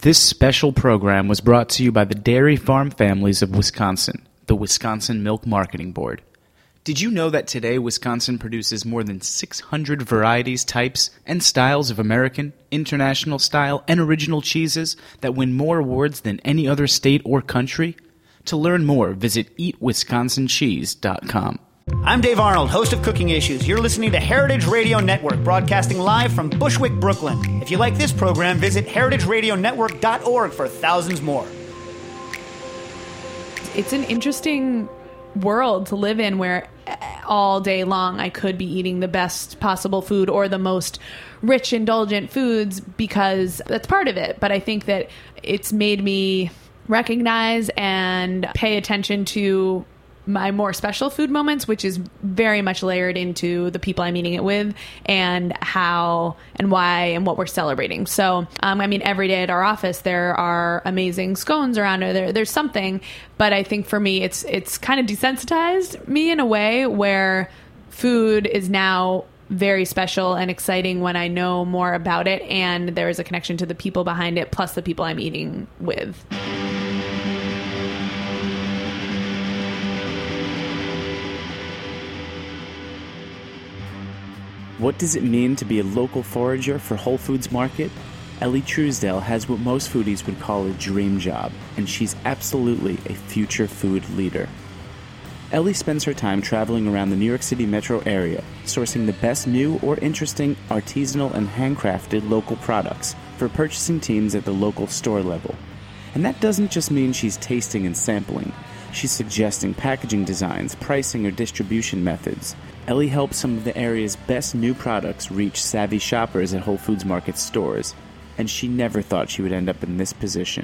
This special program was brought to you by the Dairy Farm Families of Wisconsin, the Wisconsin Milk Marketing Board. Did you know that today Wisconsin produces more than 600 varieties, types, and styles of American, international style, and original cheeses that win more awards than any other state or country? To learn more, visit eatwisconsincheese.com. I'm Dave Arnold, host of Cooking Issues. You're listening to Heritage Radio Network, broadcasting live from Bushwick, Brooklyn. If you like this program, visit heritageradionetwork.org for thousands more. It's an interesting world to live in where all day long I could be eating the best possible food or the most rich, indulgent foods, because that's part of it. But I think that it's made me recognize and pay attention to my more special food moments, which is very much layered into the people I'm eating it with and how and why and what we're celebrating. So, every day at our office, there are amazing scones around, or there's something, but I think for me, it's kind of desensitized me in a way where food is now very special and exciting when I know more about it and there is a connection to the people behind it, plus the people I'm eating with. What does it mean to be a local forager for Whole Foods Market? Ellie Truesdale has what most foodies would call a dream job, and she's absolutely a future food leader. Ellie spends her time traveling around the New York City metro area, sourcing the best new or interesting artisanal and handcrafted local products for purchasing teams at the local store level. And that doesn't just mean she's tasting and sampling. She's suggesting packaging designs, pricing, or distribution methods. Ellie helps some of the area's best new products reach savvy shoppers at Whole Foods Market stores, and she never thought she would end up in this position.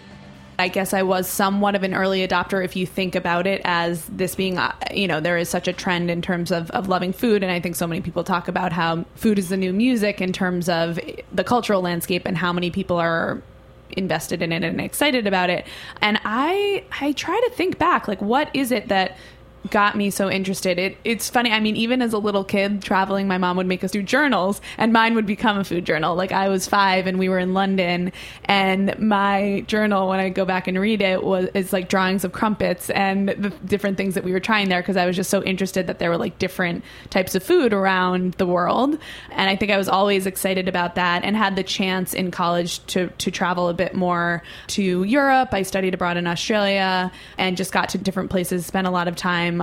I guess I was somewhat of an early adopter if you think about it as this being, there is such a trend in terms of loving food. And I think so many people talk about how food is the new music in terms of the cultural landscape and how many people are invested in it and excited about it. And I try to think back, like, what is it that got me so interested? It's funny. Even as a little kid traveling, my mom would make us do journals, and mine would become a food journal. Like, I was 5 and we were in London, and my journal, when I go back and read it, is like drawings of crumpets and the different things that we were trying there, because I was just so interested that there were like different types of food around the world. And I think I was always excited about that, and had the chance in college to travel a bit more to Europe. I studied abroad in Australia and just got to different places, spent a lot of time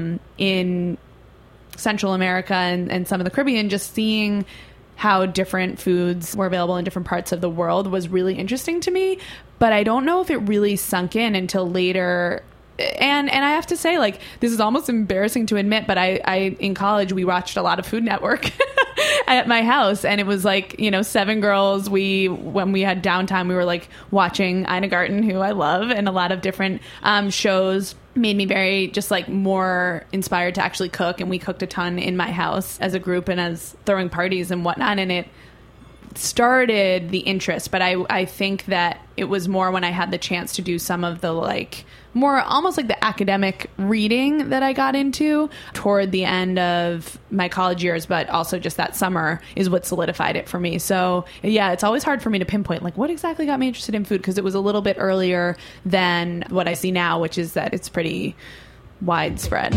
in Central America and some of the Caribbean. Just seeing how different foods were available in different parts of the world was really interesting to me, but I don't know if it really sunk in until later. And I have to say, like, this is almost embarrassing to admit, but I in college, we watched a lot of Food Network at my house, and it was like, 7 girls. When we had downtime, we were like watching Ina Garten, who I love, and a lot of different shows. Made me very just like more inspired to actually cook, and we cooked a ton in my house as a group and as throwing parties and whatnot, and it started the interest. But I think that it was more when I had the chance to do some of the like more almost like the academic reading that I got into toward the end of my college years, but also just that summer is what solidified it for me. So yeah, it's always hard for me to pinpoint like what exactly got me interested in food, because it was a little bit earlier than what I see now, which is that it's pretty widespread.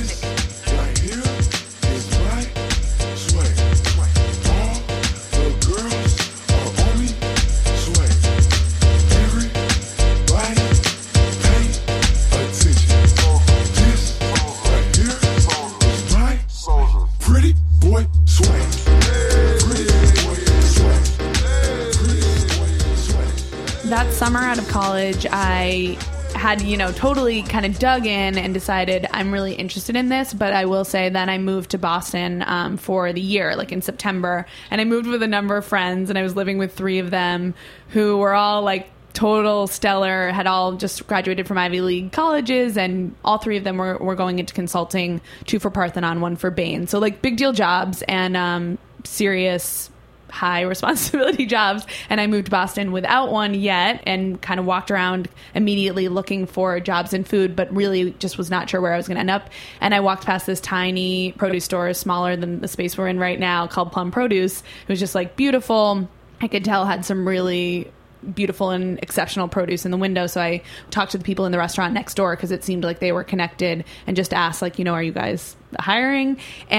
That summer out of college, I had, totally kind of dug in and decided I'm really interested in this. But I will say then I moved to Boston for the year, like in September. And I moved with a number of friends, and I was living with 3 of them who were all like total stellar, had all just graduated from Ivy League colleges, and all 3 of them were going into consulting, 2 for Parthenon, 1 for Bain. So like big deal jobs and serious high responsibility jobs. And I moved to Boston without one yet, and kind of walked around immediately looking for jobs in food, but really just was not sure where I was going to end up. And I walked past this tiny produce store, smaller than the space we're in right now, called Plum Produce. It was just like beautiful. I could tell had some really beautiful and exceptional produce in the window. So I talked to the people in the restaurant next door because it seemed like they were connected, and just asked, like, are you guys hiring?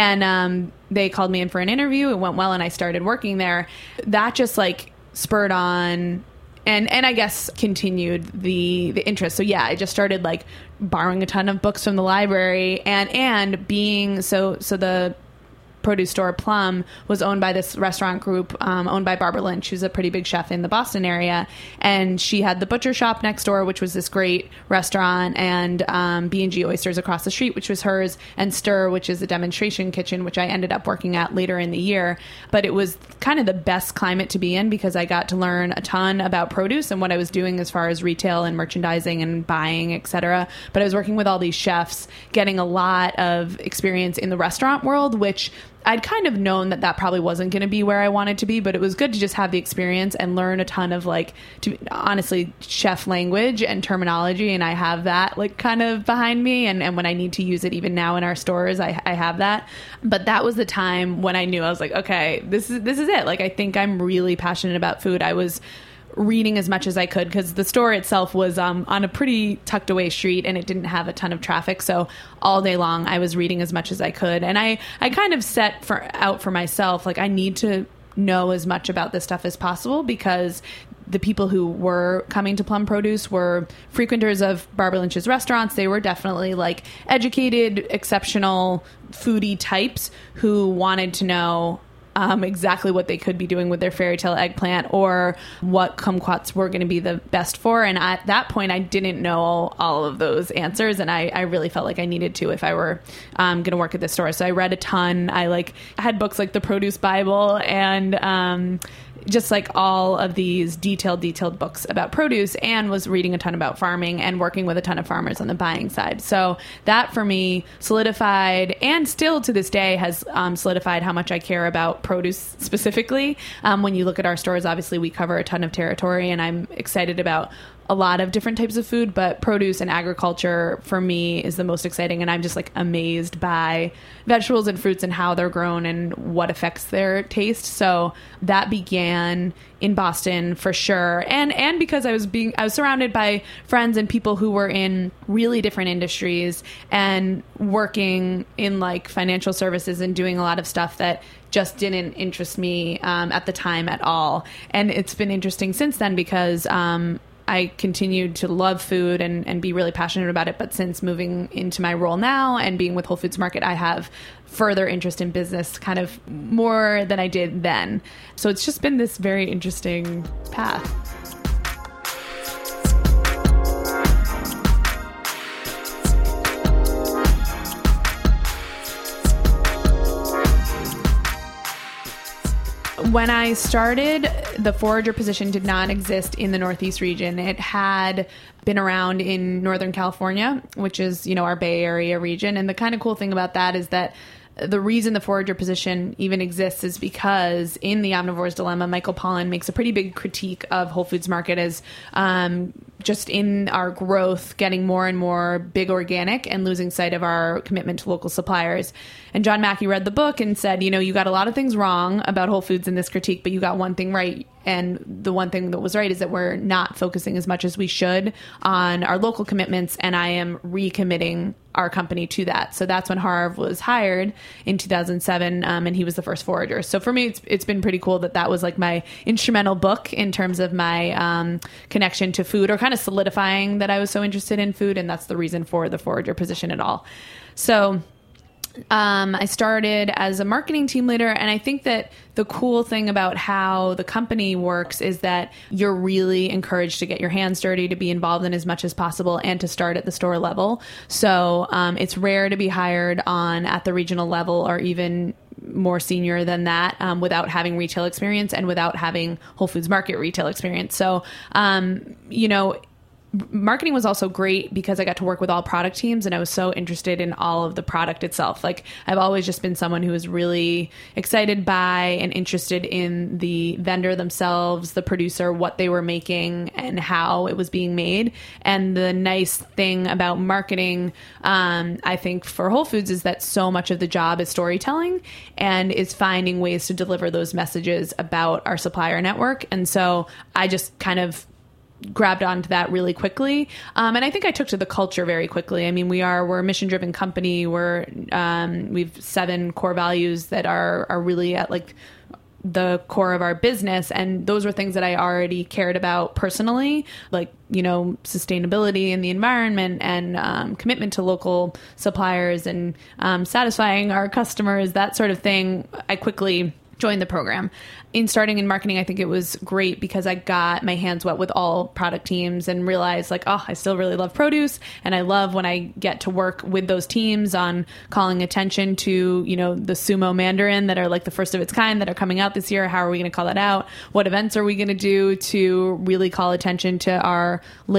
And they called me in for an interview. It went well, and I started working there. That just like spurred on and I guess continued the interest. So yeah, I just started like borrowing a ton of books from the library, and being so the produce store Plum was owned by this restaurant group owned by Barbara Lynch, who's a pretty big chef in the Boston area, and she had the Butcher Shop next door, which was this great restaurant, and B&G Oysters across the street, which was hers, and Stir, which is a demonstration kitchen, which I ended up working at later in the year. But it was kind of the best climate to be in because I got to learn a ton about produce and what I was doing as far as retail and merchandising and buying, etc. But I was working with all these chefs, getting a lot of experience in the restaurant world, which I'd kind of known that probably wasn't going to be where I wanted to be, but it was good to just have the experience and learn a ton of, like, honestly, chef language and terminology. And I have that like kind of behind me. And when I need to use it, even now in our stores, I have that. But that was the time when I knew, I was like, okay, this is it. Like, I think I'm really passionate about food. I was reading as much as I could because the store itself was on a pretty tucked away street and it didn't have a ton of traffic. So all day long I was reading as much as I could. And I kind of set out for myself, like, I need to know as much about this stuff as possible because the people who were coming to Plum Produce were frequenters of Barbara Lynch's restaurants. They were definitely like educated, exceptional foodie types who wanted to know exactly what they could be doing with their fairy tale eggplant or what kumquats were going to be the best for. And at that point, I didn't know all of those answers. And I really felt like I needed to if I were going to work at this store. So I read a ton. I had books like the Produce Bible and just like all of these detailed books about produce, and was reading a ton about farming and working with a ton of farmers on the buying side. So that for me solidified, and still to this day has solidified how much I care about produce specifically. When you look at our stores, obviously we cover a ton of territory, and I'm excited about a lot of different types of food, but produce and agriculture for me is the most exciting. And I'm just like amazed by vegetables and fruits and how they're grown and what affects their taste. So that began in Boston for sure. And because I was surrounded by friends and people who were in really different industries and working in like financial services and doing a lot of stuff that just didn't interest me at the time at all. And it's been interesting since then because I continued to love food and be really passionate about it. But since moving into my role now and being with Whole Foods Market, I have further interest in business kind of more than I did then. So it's just been this very interesting path. When I started, the forager position did not exist in the Northeast region. It had been around in Northern California, which is, our Bay Area region. And the kind of cool thing about that is that the reason the forager position even exists is because in The Omnivore's Dilemma, Michael Pollan makes a pretty big critique of Whole Foods Market as just in our growth, getting more and more big organic and losing sight of our commitment to local suppliers. And John Mackey read the book and said, you got a lot of things wrong about Whole Foods in this critique, but you got one thing right. And the one thing that was right is that we're not focusing as much as we should on our local commitments. And I am recommitting our company to that. So that's when Harv was hired in 2007. And he was the first forager. So for me, it's been pretty cool that was like my instrumental book in terms of my connection to food, or kind of solidifying that I was so interested in food. And that's the reason for the forager position at all. So I started as a marketing team leader, and I think that the cool thing about how the company works is that you're really encouraged to get your hands dirty, to be involved in as much as possible, and to start at the store level. So it's rare to be hired on at the regional level or even more senior than that without having retail experience and without having Whole Foods Market retail experience. So, marketing was also great because I got to work with all product teams, and I was so interested in all of the product itself. Like, I've always just been someone who was really excited by and interested in the vendor themselves, the producer, what they were making and how it was being made. And the nice thing about marketing, I think for Whole Foods, is that so much of the job is storytelling and is finding ways to deliver those messages about our supplier network. And so I just kind of grabbed onto that really quickly. And I think I took to the culture very quickly. I mean, we're a mission-driven company. We've 7 core values that are really at like the core of our business. And those were things that I already cared about personally, like, sustainability and the environment and commitment to local suppliers and satisfying our customers, that sort of thing. I quickly joined the program. In starting in marketing, I think it was great because I got my hands wet with all product teams and realized like, I still really love produce. And I love when I get to work with those teams on calling attention to, the sumo mandarin that are like the first of its kind that are coming out this year. How are we going to call that out? What events are we going to do to really call attention to our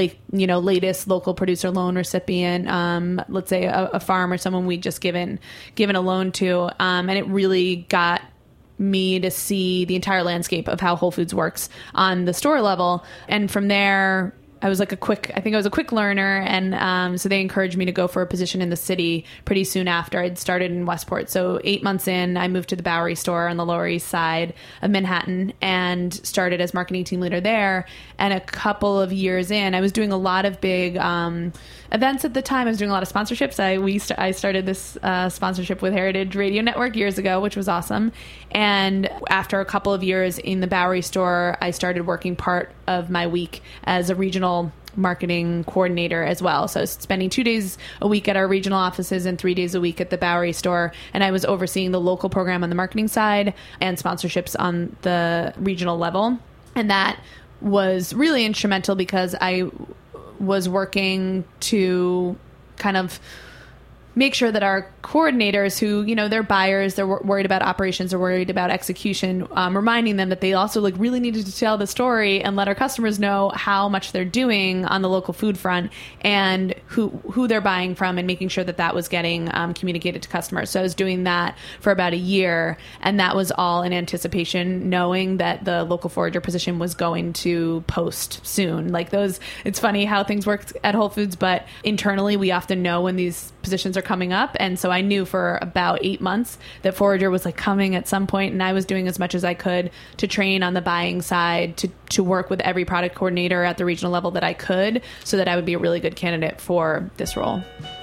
latest local producer loan recipient? Let's say a farm or someone we just given a loan to. And it really got me to see the entire landscape of how Whole Foods works on the store level. And from there, I was a quick learner. And so they encouraged me to go for a position in the city pretty soon after I'd started in Westport. So 8 months in, I moved to the Bowery store on the Lower East Side of Manhattan and started as marketing team leader there. And a couple of years in, I was doing a lot of big events at the time. I was doing a lot of sponsorships. I started this sponsorship with Heritage Radio Network years ago, which was awesome. And after a couple of years in the Bowery store, I started working part of my week as a regional marketing coordinator as well. So I was spending 2 days a week at our regional offices and 3 days a week at the Bowery store. And I was overseeing the local program on the marketing side and sponsorships on the regional level. And that was really instrumental because I was working to kind of make sure that our coordinators who, they're buyers, they're worried about operations, they're worried about execution, reminding them that they also really needed to tell the story and let our customers know how much they're doing on the local food front and who they're buying from, and making sure that that was getting communicated to customers. So I was doing that for about a year, and that was all in anticipation, knowing that the local forager position was going to post soon. It's funny how things work at Whole Foods, but internally we often know when these positions are coming up. And so I knew for about 8 months that forager was coming at some point, and I was doing as much as I could to train on the buying side, to work with every product coordinator at the regional level that I could, so that I would be a really good candidate for this role.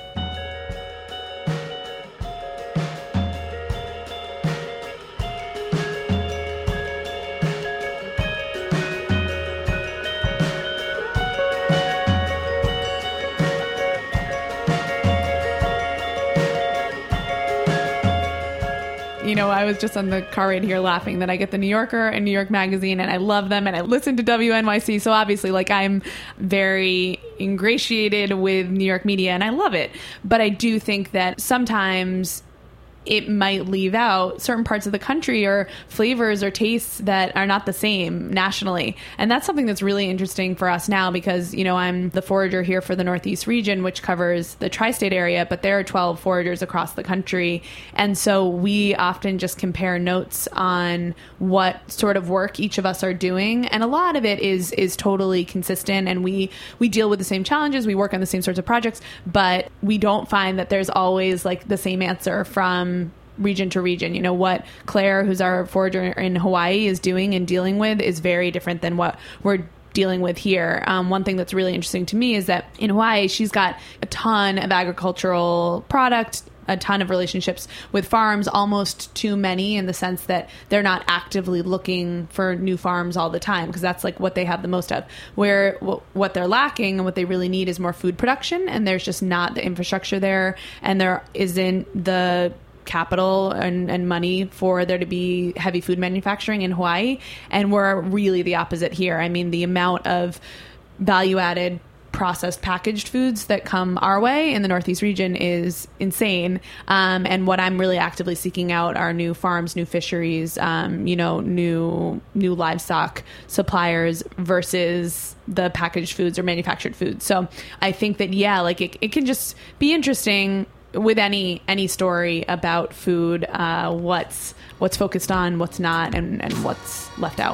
I was just on the car ride here laughing that I get the New Yorker and New York Magazine, and I love them, and I listen to WNYC. So obviously, I'm very ingratiated with New York media, and I love it. But I do think that sometimes it might leave out certain parts of the country or flavors or tastes that are not the same nationally. And that's something that's really interesting for us now because, I'm the forager here for the Northeast region, which covers the tri-state area, but there are 12 foragers across the country. And so we often just compare notes on what sort of work each of us are doing. And a lot of it is totally consistent, and we deal with the same challenges. We work on the same sorts of projects, but we don't find that there's always the same answer from region to region. What Claire, who's our forager in Hawaii, is doing and dealing with is very different than what we're dealing with here. One thing that's really interesting to me is that in Hawaii, she's got a ton of agricultural product, a ton of relationships with farms, almost too many in the sense that they're not actively looking for new farms all the time, because that's what they have the most of. Where what they're lacking and what they really need is more food production, and there's just not the infrastructure there, and there isn't the capital and money for there to be heavy food manufacturing in Hawaii. And we're really the opposite here. I mean, the amount of value-added processed packaged foods that come our way in the Northeast region is insane. And what I'm really actively seeking out are new farms, new fisheries, new livestock suppliers versus the packaged foods or manufactured foods. So I think that, it can just be interesting with any story about food, what's focused on, what's not, and what's left out.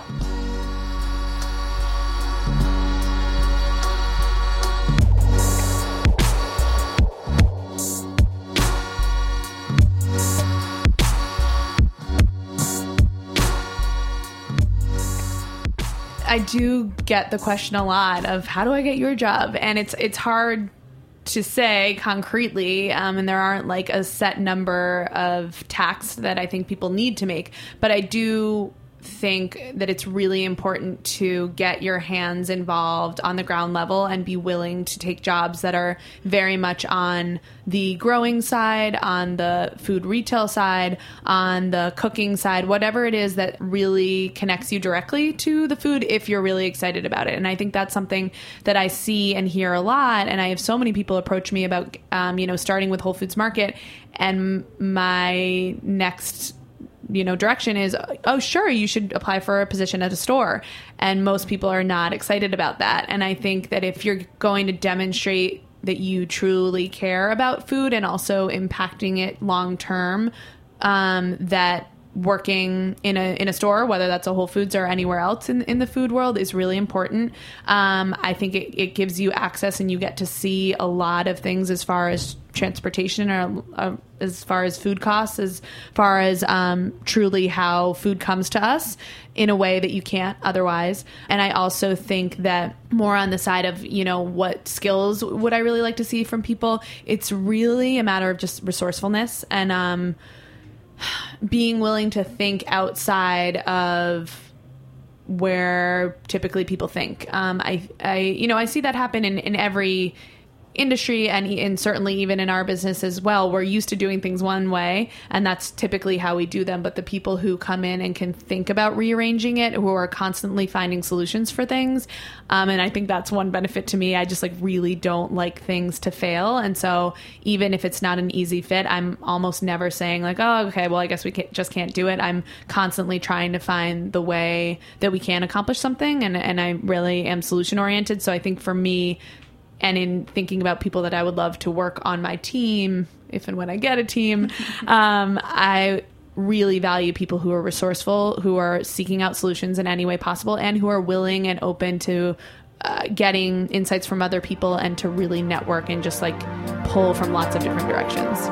I do get the question a lot of how do I get your job? And it's hard to say concretely, and there aren't like a set number of tasks that I think people need to make. But I do think that it's really important to get your hands involved on the ground level and be willing to take jobs that are very much on the growing side, on the food retail side, on the cooking side, whatever it is that really connects you directly to the food if you're really excited about it. And I think that's something that I see and hear a lot. And I have so many people approach me about, starting with Whole Foods Market, and my next direction is, oh, sure, you should apply for a position at a store. And most people are not excited about that. And I think that if you're going to demonstrate that you truly care about food and also impacting it long term, that working in a store, whether that's a Whole Foods or anywhere else in the food world, is really important. I think it gives you access, and you get to see a lot of things as far as transportation, or as far as food costs, as far as truly how food comes to us in a way that you can't otherwise. And I also think that more on the side of, what skills would I really like to see from people? It's really a matter of just resourcefulness and being willing to think outside of where typically people think. I see that happen in every industry, and certainly even in our business as well. We're used to doing things one way, and that's typically how we do them. But the people who come in and can think about rearranging it, who are constantly finding solutions for things, and I think that's one benefit to me. I just really don't like things to fail, and so even if it's not an easy fit, I'm almost never saying oh, okay, well, I guess we just can't do it. I'm constantly trying to find the way that we can accomplish something, and I really am solution oriented. So I think for me, and in thinking about people that I would love to work on my team, if and when I get a team, I really value people who are resourceful, who are seeking out solutions in any way possible, and who are willing and open to getting insights from other people and to really network and just pull from lots of different directions.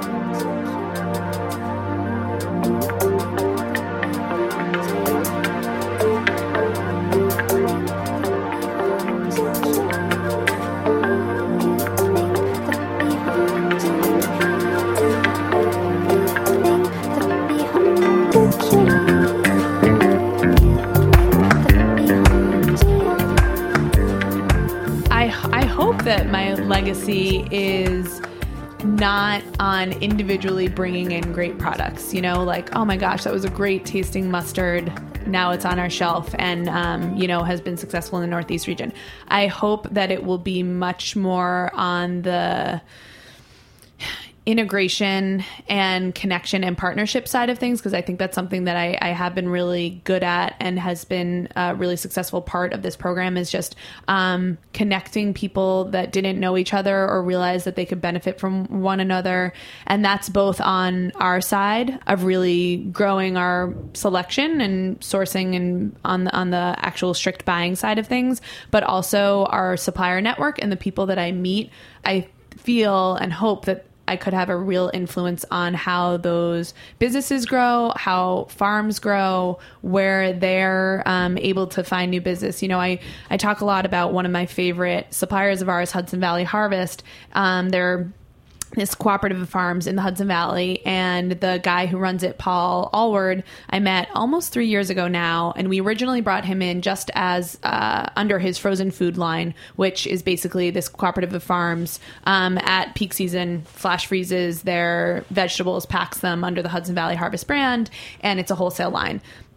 That my legacy is not on individually bringing in great products, oh my gosh, that was a great tasting mustard. Now it's on our shelf and, has been successful in the Northeast region. I hope that it will be much more on the integration and connection and partnership side of things, because I think that's something that I have been really good at and has been a really successful part of this program, is just connecting people that didn't know each other or realize that they could benefit from one another. And that's both on our side of really growing our selection and sourcing and on the actual strict buying side of things, but also our supplier network and the people that I meet. I feel and hope that I could have a real influence on how those businesses grow, how farms grow, where they're able to find new business. I talk a lot about one of my favorite suppliers of ours, Hudson Valley Harvest. They're this cooperative of farms in the Hudson Valley, and the guy who runs it, Paul Allward, I met almost 3 years ago now, and we originally brought him in just as under his frozen food line, which is basically this cooperative of farms at peak season flash freezes their vegetables, packs them under the Hudson Valley Harvest brand, and it's a wholesale line.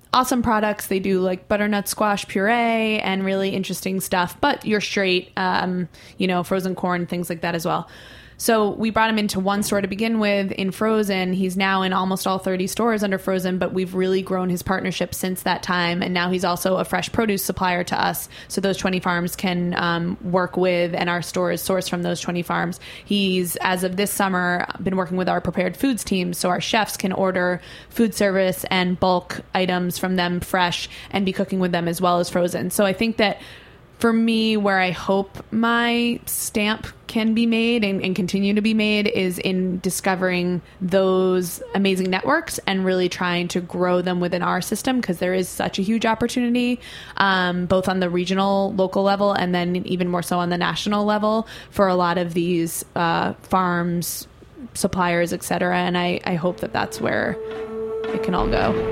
awesome products. They do like butternut squash puree and really interesting stuff, but you're straight, frozen corn, things like that as well. So we brought him into one store to begin with in frozen. He's now in almost all 30 stores under frozen, but we've really grown his partnership since that time. And now he's also a fresh produce supplier to us. So those 20 farms can work with, and our store is sourced from those 20 farms. He's, as of this summer, been working with our prepared foods team. So our chefs can order food service and bulk items from them fresh and be cooking with them as well as frozen. So I think that for me, where I hope my stamp can be made and continue to be made is in discovering those amazing networks and really trying to grow them within our system, because there is such a huge opportunity, both on the regional, local level, and then even more so on the national level for a lot of these farms, suppliers, et cetera. And I hope that that's where it can all go.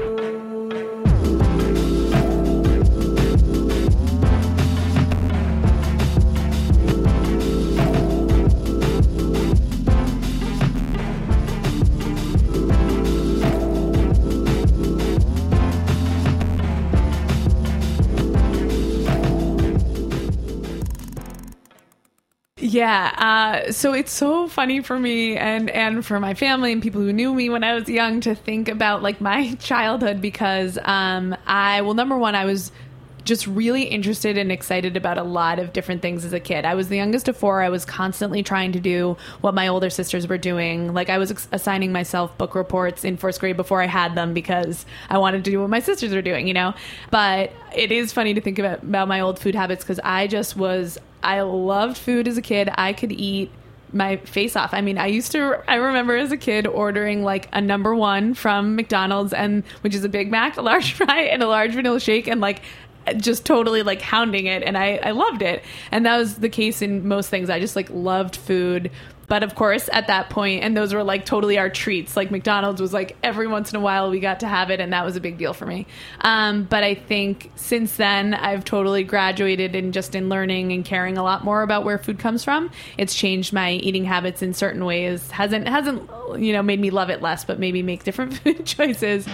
Yeah. So it's so funny for me and for my family and people who knew me when I was young to think about like my childhood, because number one, I was just really interested and excited about a lot of different things as a kid. I was the youngest of four. I was constantly trying to do what my older sisters were doing. Like I was assigning myself book reports in first grade before I had them because I wanted to do what my sisters were doing, But it is funny to think about my old food habits, because I loved food as a kid. I could eat my face off. I mean, I remember as a kid ordering like a number one from McDonald's, which is a Big Mac, a large fry, and a large vanilla shake, and like just totally like hounding it. And I loved it. And that was the case in most things. I just like loved food. But of course, at that point, and those were like totally our treats. Like McDonald's was like every once in a while we got to have it, and that was a big deal for me. But I think since then, I've totally graduated in learning and caring a lot more about where food comes from. It's changed my eating habits in certain ways. Hasn't made me love it less, but maybe make different food choices.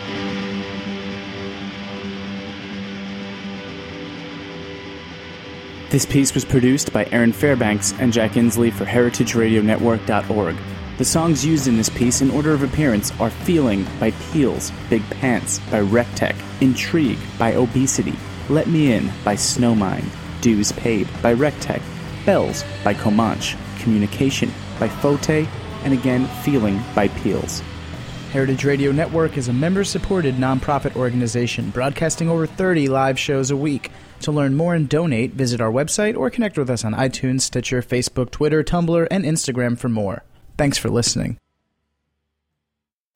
This piece was produced by Aaron Fairbanks and Jack Inslee for heritageradionetwork.org. The songs used in this piece in order of appearance are Feeling by Peels, Big Pants by Rectech, Intrigue by Obesity, Let Me In by Snowmind, Dues Paid by Rectech, Bells by Comanche, Communication by Fote, and again Feeling by Peels. Heritage Radio Network is a member-supported nonprofit organization broadcasting over 30 live shows a week. To learn more and donate, visit our website or connect with us on iTunes, Stitcher, Facebook, Twitter, Tumblr, and Instagram for more. Thanks for listening.